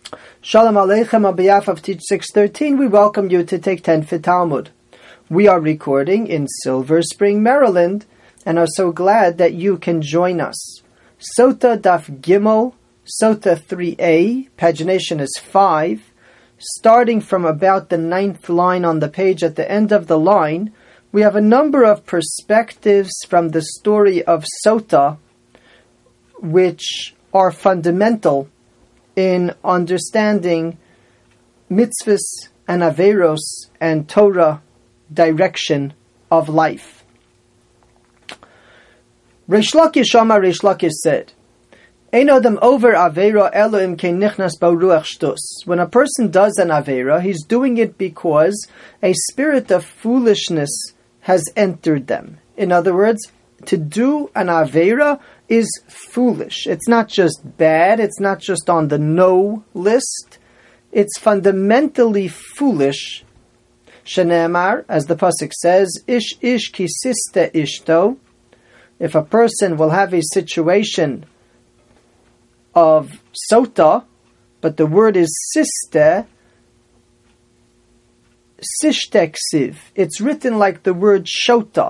Shalom Aleichem. On behalf of Teach 613, we welcome you to Take 10 for Talmud. We are recording in Silver Spring, Maryland, and are so glad that you can join us. Sota Daf Gimel, Sota 3a, pagination is 5. Starting from about the 9th line on the page at the end of the line, we have a number of perspectives from the story of Sota, which are fundamental in understanding mitzvahs and averos and Torah direction of life. Reish Lakish said, Ein Adam over avera Elohim ke nichnas bo ruach shtus. When a person does an avera, he's doing it because a spirit of foolishness has entered them. In other words, to do an avera is foolish. It's not just bad, it's not just on the no list, it's fundamentally foolish. Shene'emar, as the pasuk says, ish kisiste ishto. If a person will have a situation of sota, but the word is siste, sishteksiv. It's written like the word shota.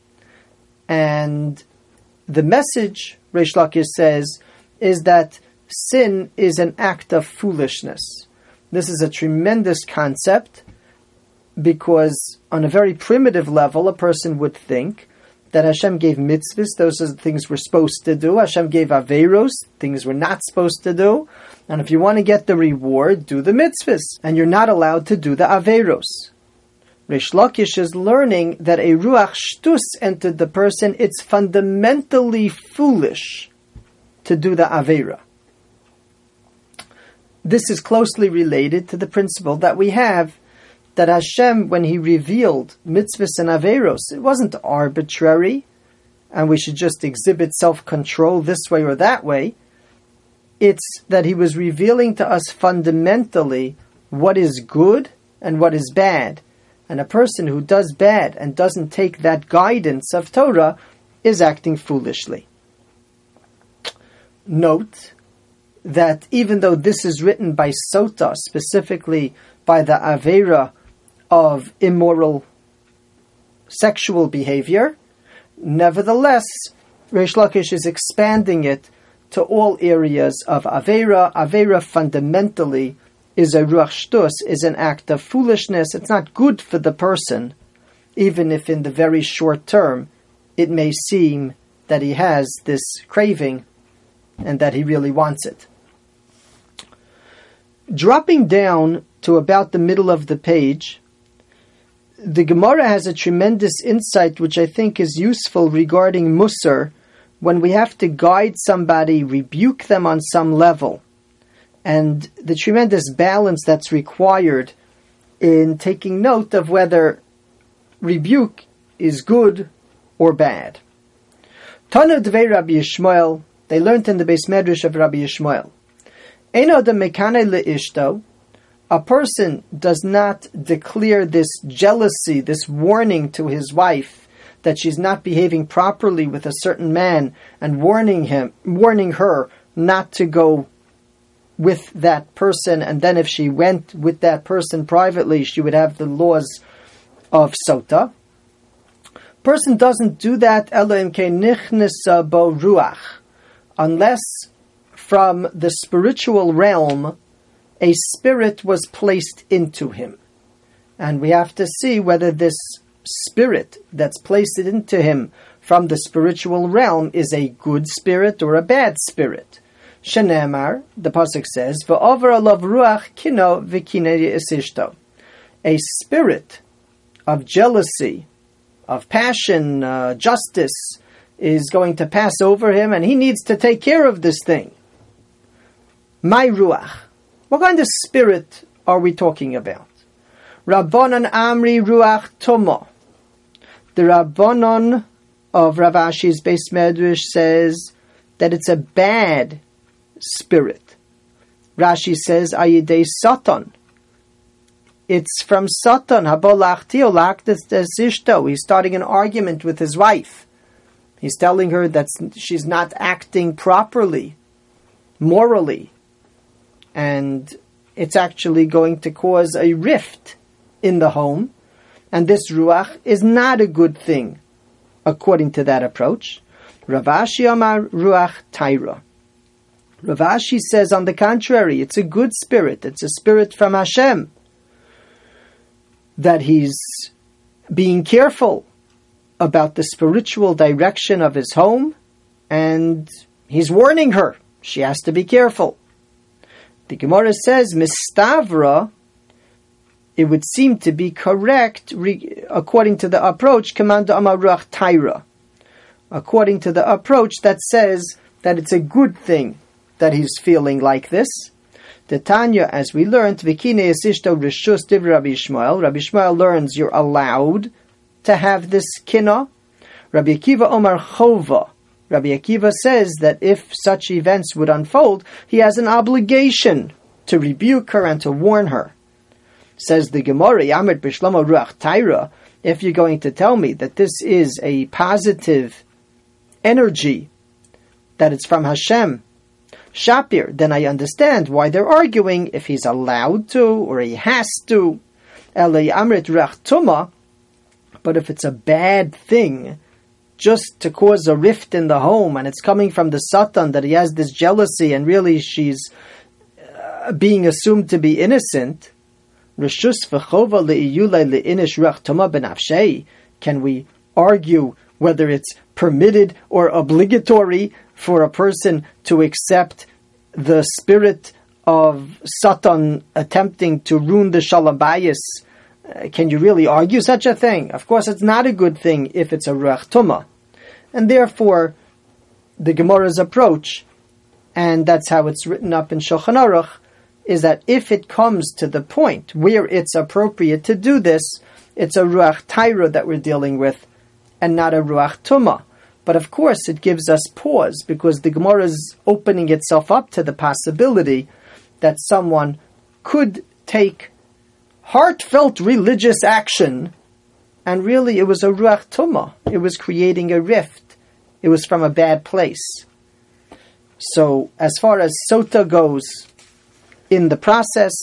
And the message, Reish Lakish says, is that sin is an act of foolishness. This is a tremendous concept because on a very primitive level, a person would think that Hashem gave mitzvahs, those are the things we're supposed to do. Hashem gave averos, things we're not supposed to do. And if you want to get the reward, do the mitzvahs. And you're not allowed to do the averos. Reish Lakish is learning that a ruach shtus entered the person. It's fundamentally foolish to do the avera. This is closely related to the principle that we have that Hashem, when He revealed mitzvahs and averos, it wasn't arbitrary, and we should just exhibit self-control this way or that way. It's that He was revealing to us fundamentally what is good and what is bad. And a person who does bad and doesn't take that guidance of Torah is acting foolishly. Note that even though this is written by Sota, specifically by the Avera of immoral sexual behavior, nevertheless, Reish Lakish is expanding it to all areas of Avera. Avera fundamentally is a ruach shtus, is an act of foolishness. It's not good for the person, even if in the very short term it may seem that he has this craving and that he really wants it. Dropping down to about the middle of the page, the Gemara has a tremendous insight which I think is useful regarding Musar when we have to guide somebody, rebuke them on some level, and the tremendous balance that's required in taking note of whether rebuke is good or bad. Tana Dvei Rabbi Yishmael, they learned in the Beis Medrash of Rabbi Yishmael. Ein adam mekane leishto, a person does not declare this jealousy, this warning to his wife that she's not behaving properly with a certain man, and warning her not to go with that person, and then if she went with that person privately, she would have the laws of Sota. Person doesn't do that Elohim ke nichnesa bo ruach, unless from the spiritual realm a spirit was placed into him. And we have to see whether this spirit that's placed into him from the spiritual realm is a good spirit or a bad spirit. Shene'emar, the pasuk says, "V'over alav ruach kino v'kinei esishto." A spirit of jealousy, of passion, justice, is going to pass over him, and he needs to take care of this thing. My ruach. What kind of spirit are we talking about? Rabbanon Amri Ruach Tomo. The Rabbanon of Rav Ashi's Beis Medrash says that it's a bad spirit. Rashi says, Ayidei Satan. It's from Satan. He's starting an argument with his wife. He's telling her that she's not acting properly, morally. and it's actually going to cause a rift in the home, and this ruach is not a good thing, according to that approach. Rav Ashi Amar ruach taira. Rav Ashi says, on the contrary, it's a good spirit. It's a spirit from Hashem, that he's being careful about the spiritual direction of his home, and he's warning her. She has to be careful. The Gemara says, Mistavra, it would seem to be correct, according to the approach, Commander Amar Ruach Taira. According to the approach that says that it's a good thing that he's feeling like this. The Tanya, as we learned, Vikine Yesishto Rishus Div Rabbi Yishmael. Rabbi Yishmael learns you're allowed to have this kina. Rabbi Akiva Omar Chova. Rabbi Akiva says that if such events would unfold, he has an obligation to rebuke her and to warn her. Says the Gemara, Yamid Bishlomo Ruach Taira, if you're going to tell me that this is a positive energy, that it's from Hashem, Shapir, then I understand why they're arguing if he's allowed to or he has to. Elei Amrit Ruach Tuma, but if it's a bad thing, just to cause a rift in the home, and it's coming from the Satan, that he has this jealousy, and really she's being assumed to be innocent. Can we argue whether it's permitted or obligatory for a person to accept the spirit of Satan attempting to ruin the Shalom Bayis? Can you really argue such a thing? Of course, it's not a good thing if it's a Ruach Tumah. And therefore, the Gemara's approach, and that's how it's written up in Shulchan Aruch, is that if it comes to the point where it's appropriate to do this, it's a Ruach Taira that we're dealing with, and not a Ruach Tumah. But of course, it gives us pause, because the Gemara is opening itself up to the possibility that someone could take heartfelt religious action, and really it was a Ruach Tumah. It was creating a rift. It was from a bad place. So, as far as Sota goes, in the process,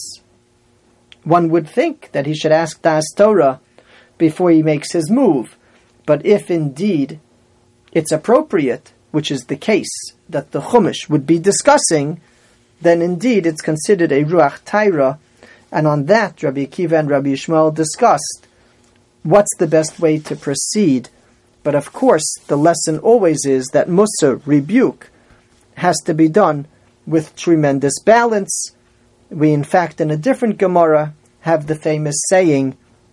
one would think that he should ask Das Torah before he makes his move. But if indeed it's appropriate, which is the case that the Chumash would be discussing, then indeed it's considered a Ruach Taira, and on that Rabbi Akiva and Rabbi Yishmael discussed what's the best way to proceed. But of course, the lesson always is that Musar, rebuke, has to be done with tremendous balance. We, in fact, in a different Gemara, have the famous saying,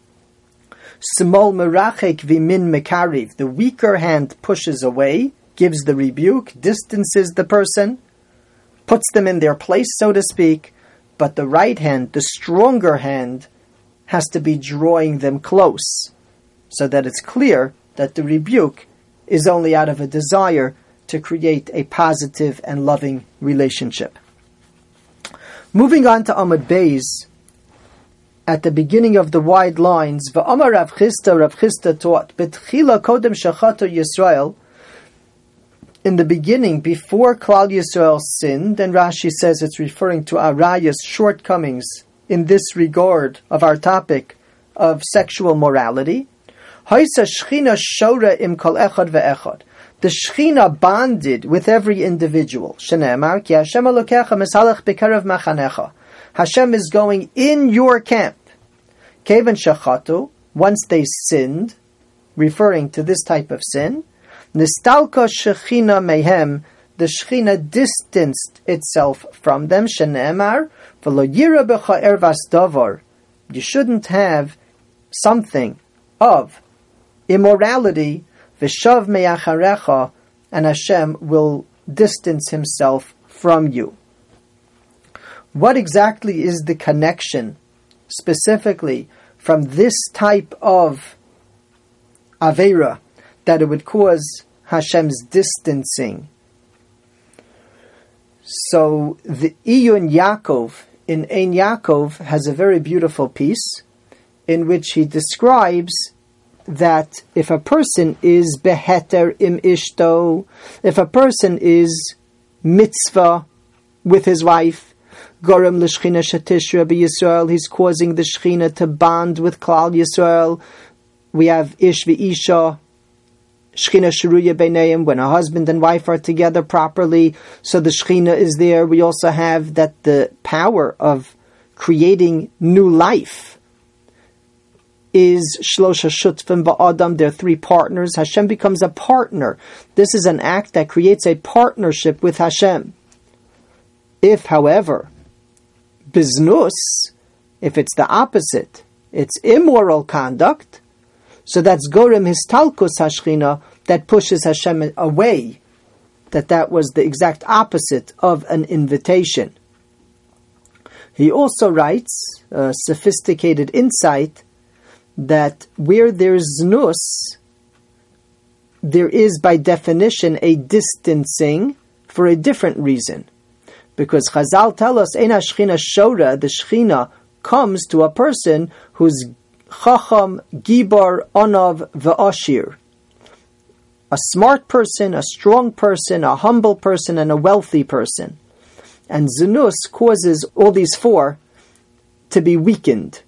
Smol merachek v'min mekariv. The weaker hand pushes away, gives the rebuke, distances the person, puts them in their place, so to speak, but the right hand, the stronger hand, has to be drawing them close, so that it's clear that the rebuke is only out of a desire to create a positive and loving relationship. Moving on to Amud Beis, at the beginning of the wide lines, V'amar Rav Chisda taught, B'tchila kodem shachato Yisrael, in the beginning, before Klal Yisrael sinned, and Rashi says it's referring to Araya's shortcomings in this regard of our topic of sexual morality. Haisa Shechina shora im kol echad ve'echad. The Shechina bonded with every individual. Shene'emar ki Hashem Elokecha mesalech b'karev machanecha. Hashem is going in your camp. Kevan shachatu, once they sinned, referring to this type of sin, Nistalka Shechina mehem, the Shechina distanced itself from them. Shene'emar v'lo yira b'cha ervas davar. You shouldn't have something of immorality, v'shav me'acharecha, and Hashem will distance himself from you. What exactly is the connection, specifically, from this type of Aveira, that it would cause Hashem's distancing? So, the Iyun Yaakov, in Ein Yaakov, has a very beautiful piece, in which he describes that if a person is beheter im ishto, if a person is mitzvah with his wife, Gorem l'shchina shetishra b'Yisrael. He's causing the Shechina to bond with Klal Yisrael. We have Ish v'Isha, Shechina Sheruya Beineim, when a husband and wife are together properly, so the Shechina is there. We also have that the power of creating new life is Shlosha Shutfim Ba'adam. There are three partners. Hashem becomes a partner. This is an act that creates a partnership with Hashem. If, however, biznus, if it's the opposite, it's immoral conduct, so that's Gorem Histalkus Hashchina, that pushes Hashem away. That was the exact opposite of an invitation. He also writes, a sophisticated insight, that where there's znus, there is by definition a distancing for a different reason. Because Chazal tell us, Eina Shechina Shora, the Shechina comes to a person who's Chacham, Gibar, Onav, V'ashir. A smart person, a strong person, a humble person, and a wealthy person. And znus causes all these four to be weakened.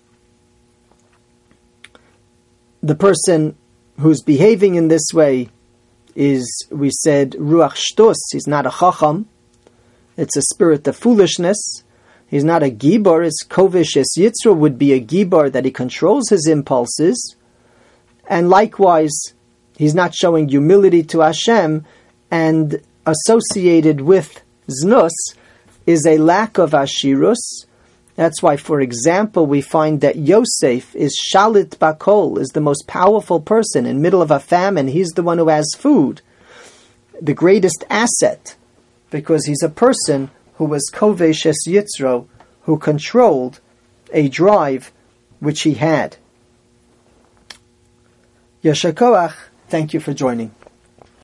The person who's behaving in this way is, we said, Ruach Shtus. He's not a Chacham. It's a spirit of foolishness. He's not a Gibar. His Kovish Es Yitzro would be a Gibar, that he controls his impulses. And likewise, he's not showing humility to Hashem, and associated with Znus is a lack of Ashirus. That's why, for example, we find that Yosef is Shalit Bakol, is the most powerful person. In the middle of a famine, he's the one who has food. The greatest asset, because he's a person who was Kovesh Es Yitzro, who controlled a drive which he had. Yasher Koach, thank you for joining.